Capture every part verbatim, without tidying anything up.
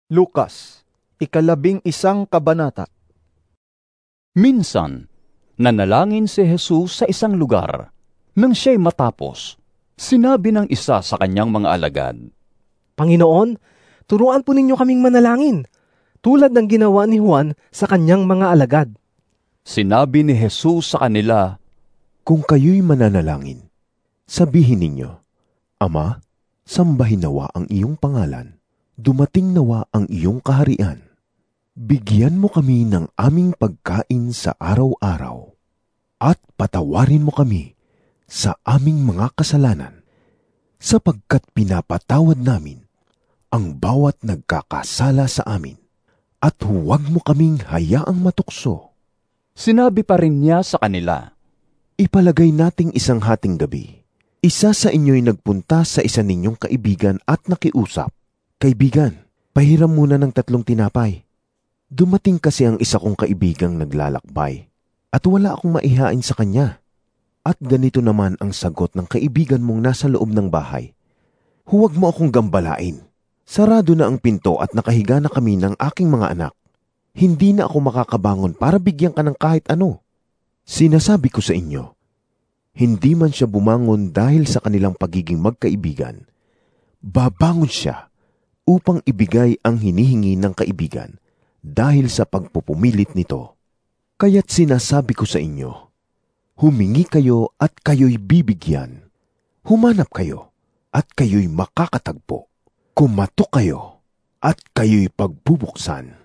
Lukas, ikalabing isang kabanata. Minsan, nanalangin si Jesus sa isang lugar. Nang siya'y matapos, sinabi ng isa sa kanyang mga alagad, Panginoon, turuan po ninyo kaming manalangin, tulad ng ginawa ni Juan sa kanyang mga alagad. Sinabi ni Jesus sa kanila, Kung kayo'y mananalangin, sabihin ninyo, Ama, sambahin nawa ang iyong pangalan, dumating nawa ang iyong kaharian. Bigyan mo kami ng aming pagkain sa araw-araw, at patawarin mo kami sa aming mga kasalanan, sapagkat pinapatawad namin ang bawat nagkakasala sa amin, at huwag mo kaming hayaang matukso. Sinabi pa rin niya sa kanila, Ipalagay nating isang hating gabi, isa sa inyo'y nagpunta sa isa ninyong kaibigan at nakiusap, Kaibigan, pahiram muna ng tatlong tinapay. Dumating kasi ang isa kong kaibigang naglalakbay at wala akong maihain sa kanya. At ganito naman ang sagot ng kaibigan mong nasa loob ng bahay. Huwag mo akong gambalain. Sarado na ang pinto at nakahiga na kami ng aking mga anak. Hindi na ako makakabangon para bigyan ka ng kahit ano. Sinasabi ko sa inyo, hindi man siya bumangon dahil sa kanilang pagiging magkaibigan, babangon siya upang ibigay ang hinihingi ng kaibigan dahil sa pagpupumilit nito. Kaya't sinasabi ko sa inyo, humingi kayo at kayo'y bibigyan. Humanap kayo at kayo'y makakatagpo. Kumatok kayo at kayo'y pagbubuksan.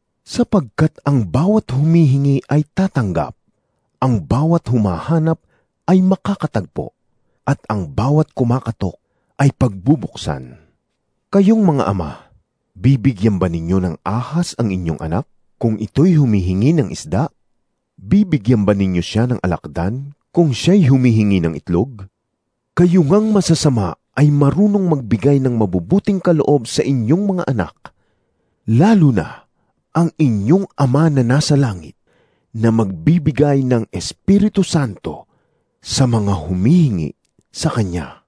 Sapagkat ang bawat humihingi ay tatanggap, ang bawat humahanap ay makakatagpo, at ang bawat kumakatok ay pagbubuksan. Kayong mga ama, bibigyan ba ninyo ng ahas ang inyong anak kung ito'y humihingi ng isda? Bibigyan ba ninyo siya ng alakdan kung siya'y humihingi ng itlog? Kayo ngang masasama ay marunong magbigay ng mabubuting kaloob sa inyong mga anak, lalo na ang inyong Ama na nasa langit, na magbibigay ng Espiritu Santo sa mga humihingi sa Kanya.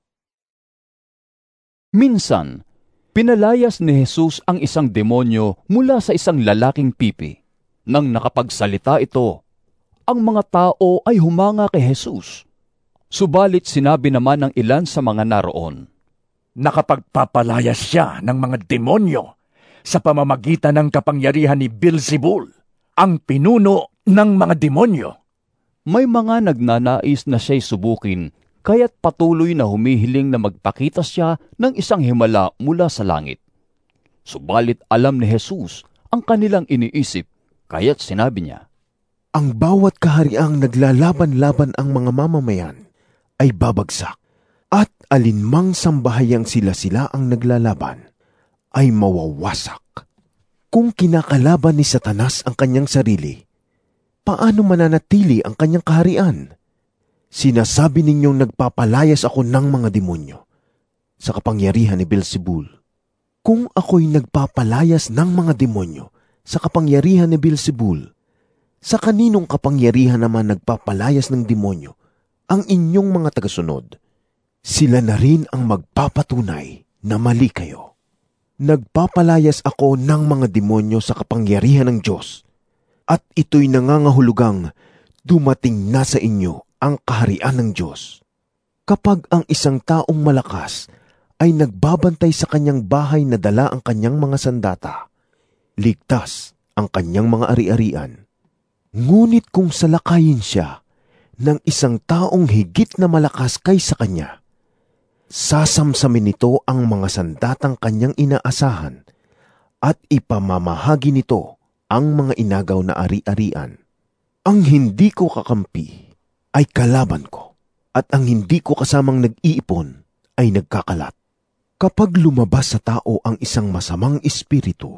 Minsan, pinalayas ni Jesus ang isang demonyo mula sa isang lalaking pipi. Nang nakapagsalita ito, ang mga tao ay humanga kay Jesus. Subalit sinabi naman ng ilan sa mga naroon, Nakapagpapalayas siya ng mga demonyo sa pamamagitan ng kapangyarihan ni Beelzebul, ang pinuno ng mga demonyo. May mga nagnanais na siya'y subukin, kaya't patuloy na humihiling na magpakita siya ng isang himala mula sa langit. Subalit alam ni Jesus ang kanilang iniisip, kaya't sinabi niya, Ang bawat kahariang naglalaban-laban ang mga mamamayan ay babagsak, at alinmang sambahayang sila-sila ang naglalaban ay mawawasak. Kung kinakalaban ni Satanas ang kanyang sarili, paano mananatili ang kanyang kaharian? Sinasabi ninyong nagpapalayas ako ng mga demonyo sa kapangyarihan ni Beelzebul. Kung ako'y nagpapalayas ng mga demonyo sa kapangyarihan ni Beelzebul, sa kaninong kapangyarihan naman nagpapalayas ng demonyo ang inyong mga tagasunod? Sila na rin ang magpapatunay na mali kayo. Nagpapalayas ako ng mga demonyo sa kapangyarihan ng Diyos, at ito'y nangangahulugang dumating na sa inyo ang kaharian ng Diyos. Kapag ang isang taong malakas ay nagbabantay sa kanyang bahay na dala ang kanyang mga sandata, ligtas ang kanyang mga ari-arian. Ngunit kung salakayin siya ng isang taong higit na malakas kaysa kanya, sasamsamin nito ang mga sandatang kanyang inaasahan at ipamamahagi nito ang mga inagaw na ari-arian. Ang hindi ko kakampi ay kalaban ko, at ang hindi ko kasamang nag-iipon ay nagkakalat. Kapag lumabas sa tao ang isang masamang espiritu,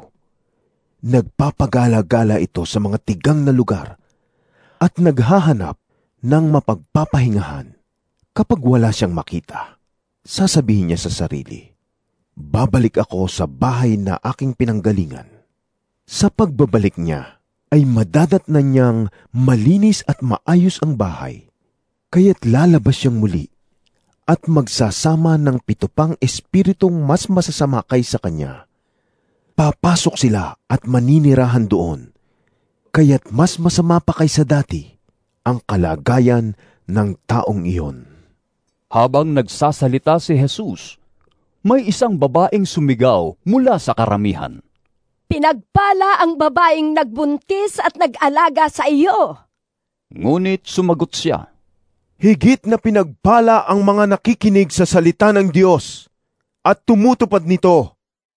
nagpapagala-gala ito sa mga tigang na lugar at naghahanap ng mapagpapahingahan. Kapag wala siyang makita, sasabihin niya sa sarili, babalik ako sa bahay na aking pinanggalingan. Sa pagbabalik niya, ay madadatnan niyang malinis at maayos ang bahay, kaya't lalabas siyang muli at magsasama ng pito pang espiritong mas masasama kaysa kanya. Papasok papasok sila at maninirahan doon. Kaya't mas masama pa kaysa dati ang kalagayan ng taong iyon. Habang nagsasalita si Jesus, may isang babaeng sumigaw mula sa karamihan. Pinagpala ang babaeng nagbuntis at nag-alaga sa iyo. Ngunit sumagot siya, Higit na pinagpala ang mga nakikinig sa salita ng Diyos at tumutupad nito.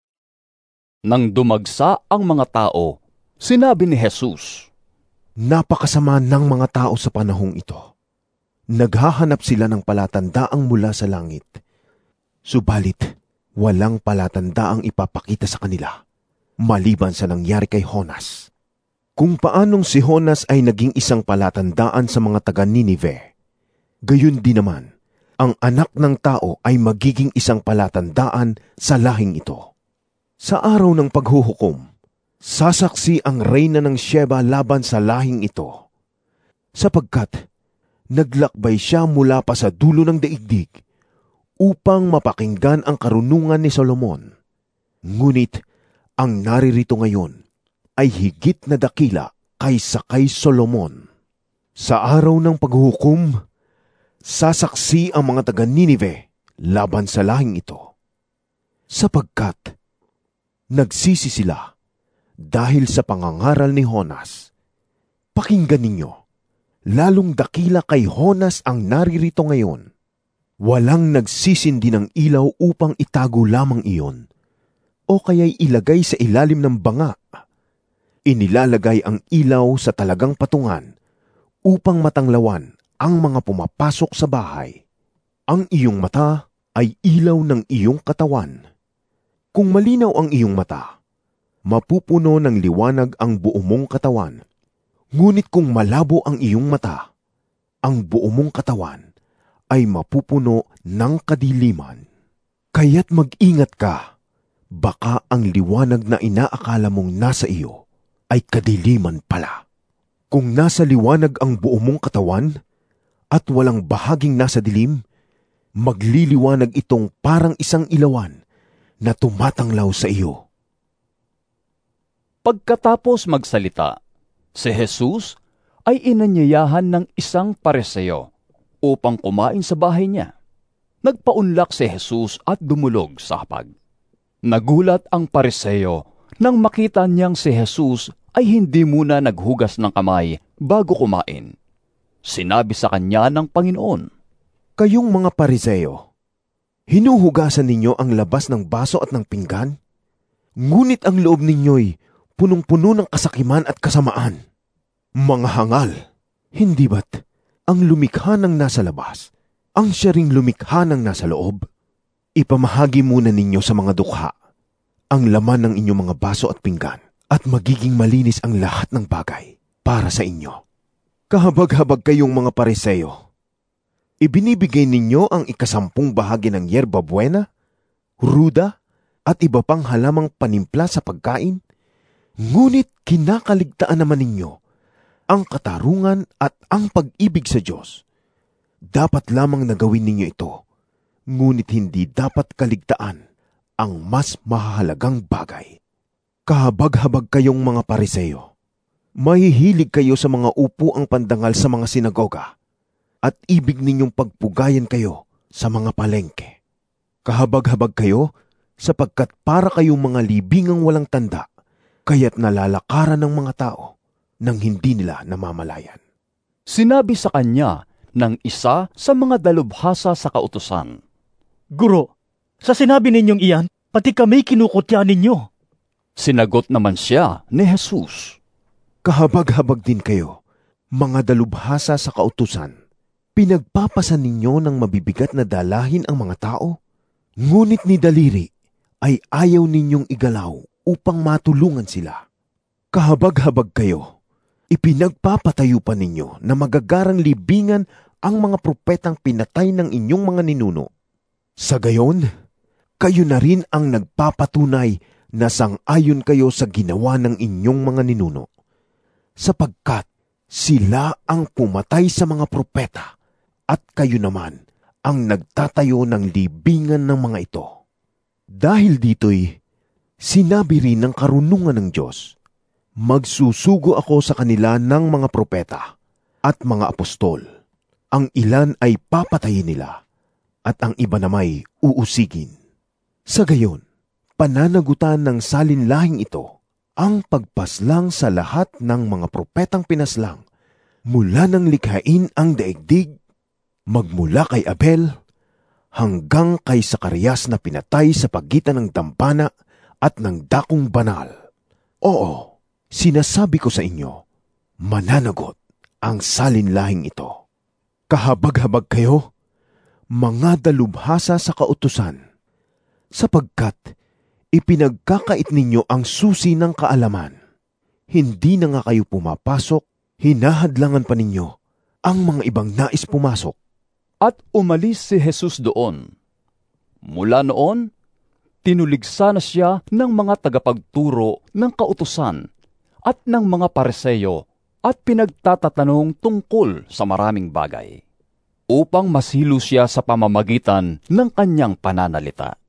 Nang dumagsa ang mga tao, sinabi ni Jesus, Napakasama ng mga tao sa panahong ito. Naghahanap sila ng palatandaang mula sa langit. Subalit, walang palatandaang ipapakita sa kanila, maliban sa nangyari kay Jonas. Kung paanong si Jonas ay naging isang palatandaan sa mga taga-Ninive, gayon din naman, ang anak ng tao ay magiging isang palatandaan sa lahing ito. Sa araw ng paghuhukom, sasaksi ang reyna ng Sheba laban sa lahing ito, sapagkat naglakbay siya mula pa sa dulo ng daigdig upang mapakinggan ang karunungan ni Solomon. Ngunit ang naririto ngayon ay higit na dakila kaysa kay Solomon. Sa araw ng paghuhukom, sasaksi ang mga taga-Ninive laban sa lahing ito, sapagkat nagsisi sila dahil sa pangangaral ni Jonas. Pakinggan ninyo, lalong dakila kay Jonas ang naririto ngayon. Walang nagsisindi ng ilaw upang itago lamang iyon, o kaya'y ilagay sa ilalim ng banga. Inilalagay ang ilaw sa talagang patungan upang matanglawan ang mga pumapasok sa bahay. Ang iyong mata ay ilaw ng iyong katawan. Kung malinaw ang iyong mata, mapupuno ng liwanag ang buo mong katawan. Ngunit kung malabo ang iyong mata, ang buo mong katawan ay mapupuno ng kadiliman. Kaya't mag-ingat ka, baka ang liwanag na inaakala mong nasa iyo ay kadiliman pala. Kung nasa liwanag ang buo mong katawan, at walang bahaging nasa dilim, magliliwanag itong parang isang ilawan na tumatanglaw sa iyo. Pagkatapos magsalita, si Jesus ay inanyayahan ng isang Pariseo upang kumain sa bahay niya. Nagpaunlak si Jesus at dumulog sa hapag. Nagulat ang Pariseo nang makita niyang si Jesus ay hindi muna naghugas ng kamay bago kumain. Sinabi sa kanya ng Panginoon, Kayong mga Pariseo, hinuhugasan ninyo ang labas ng baso at ng pinggan? Ngunit ang loob ninyo'y punong-puno ng kasakiman at kasamaan. Mga hangal, hindi ba't ang lumikha ng nasa labas, ang siya ring lumikha ng nasa loob? Ipamahagi muna ninyo sa mga dukha ang laman ng inyong mga baso at pinggan, at magiging malinis ang lahat ng bagay para sa inyo. Kahabag-habag kayong mga Pariseo. Ibinibigay ninyo ang ikasampung bahagi ng yerba buena, ruda, at iba pang halamang panimpla sa pagkain. Ngunit kinakaligtaan naman ninyo ang katarungan at ang pag-ibig sa Diyos. Dapat lamang na gawin ninyo ito, ngunit hindi dapat kaligtaan ang mas mahalagang bagay. Kahabag-habag kayong mga Pariseo. Mahihilig kayo sa mga upuang pandangal sa mga sinagoga, at ibig ninyong pagpugayan kayo sa mga palengke. Kahabag-habag kayo sapagkat para kayong mga libingang walang tanda, kaya't nalalakaran ng mga tao nang hindi nila namamalayan. Sinabi sa kanya ng isa sa mga dalubhasa sa kautusan, Guro, sa sinabi ninyong iyan, pati kami kinukutya ninyo. Sinagot naman siya ni Jesus, Kahabag-habag din kayo, mga dalubhasa sa kautusan. Pinagpapasan ninyo ng mabibigat na dalahin ang mga tao, ngunit ni daliri ay ayaw ninyong igalaw upang matulungan sila. Kahabag-habag kayo, ipinagpapatayo pa ninyo na magagarang libingan ang mga propetang pinatay ng inyong mga ninuno. Sa gayon, kayo na rin ang nagpapatunay na sang-ayon kayo sa ginawa ng inyong mga ninuno, sapagkat sila ang pumatay sa mga propeta at kayo naman ang nagtatayo ng libingan ng mga ito. Dahil dito'y Sinabi rin ng karunungan ng Diyos, magsusugo ako sa kanila ng mga propeta at mga apostol. Ang ilan ay papatayin nila at ang iba namay uusigin. Sa gayon, pananagutan ng salinlahing ito ang pagpaslang sa lahat ng mga propetang pinaslang mula ng likhain ang daigdig, magmula kay Abel hanggang kay Zacarias na pinatay sa pagitan ng dampana at ng dakong banal. Oo, sinasabi ko sa inyo, mananagot ang salinlahing ito. Kahabag-habag kayo, mga dalubhasa sa kautusan, sapagkat ipinagkakait ninyo ang susi ng kaalaman. Hindi na nga kayo pumapasok, hinahadlangan pa ninyo ang mga ibang nais pumasok. At umalis si Jesus doon. Mula noon, tinuligsa na siya ng mga tagapagturo ng kautusan at ng mga Pariseo at pinagtatatanong tungkol sa maraming bagay, upang masilo siya sa pamamagitan ng kanyang pananalita.